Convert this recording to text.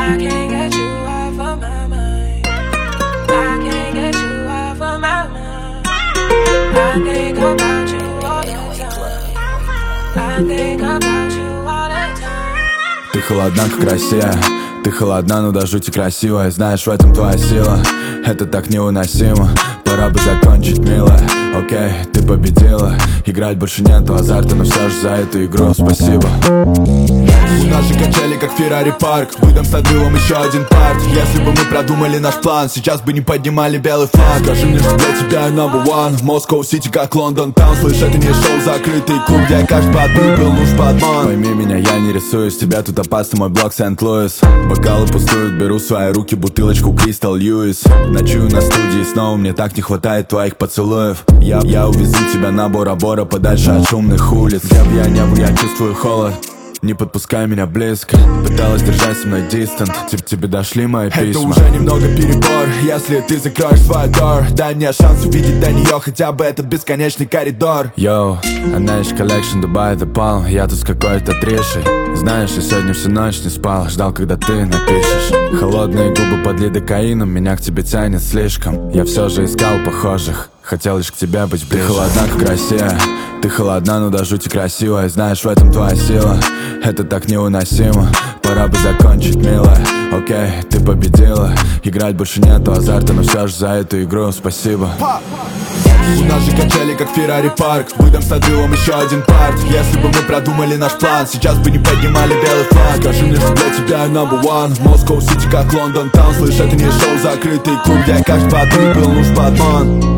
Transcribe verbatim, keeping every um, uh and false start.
I can't get you off of my mind. I can't get you off of my mind. I think about you all the time. I think about you all the time. Ты холодна, как Россия. Ты холодна, но до жути красивая. Знаешь, в этом твоя сила. Это так невыносимо. Пора бы закончить, милая. Окей, ты победила. Играть больше нету азарта, но все же за эту игру спасибо. У нас же качели, как Феррари парк. Выдам с отрывом еще один парт. Если бы мы продумали наш план, сейчас бы не поднимали белый флаг. Скажи мне, что для тебя number one. Москва Сити, как Лондон Таун. Слышь, это не шоу, закрытый клуб, где каждый подбил был луж подман. Пойми меня, я не рисуюсь. Тебя тут опасно, мой блог Сент-Луис. Бокалы пустуют, беру в свои руки бутылочку Кристал Льюис. Ночую на студии, снова мне так не хватает твоих поцелуев. Я, я увезу тебя на Бора-Бора, подальше от шумных улиц. Где бы я не был, я чувствую холод. Не подпускай меня близко. Пыталась держать со мной дистант. Тебе, тебе дошли мои письма. Это уже немного перебор. Если ты закроешь свой дор, дай мне шанс увидеть до нее хотя бы этот бесконечный коридор. Йоу, Anash Collection, Дубай допал. Я тут с какой-то трешей. Знаешь, я сегодня всю ночь не спал. Ждал, когда ты напишешь. Холодные губы под лидокаином. Меня к тебе тянет слишком. Я все же искал похожих. Хотел лишь к тебе быть ближе. Ты холодна, как Россия. Ты холодна, но до жути красивая. Знаешь, в этом твоя сила. Это так невыносимо. Пора бы закончить, милая. Окей, ты победила. Играть больше нету азарта, но все же за эту игру спасибо. У нас же качели, как Феррари парк. Выдам с отрывом еще один парт. Если бы мы продумали наш план, сейчас бы не поднимали белый флаг. Скажи мне, что для тебя number one. Москва Сити, как Лондон Таун. Слышь, это не шоу, закрытый клуб, где каждый подбил луж подман.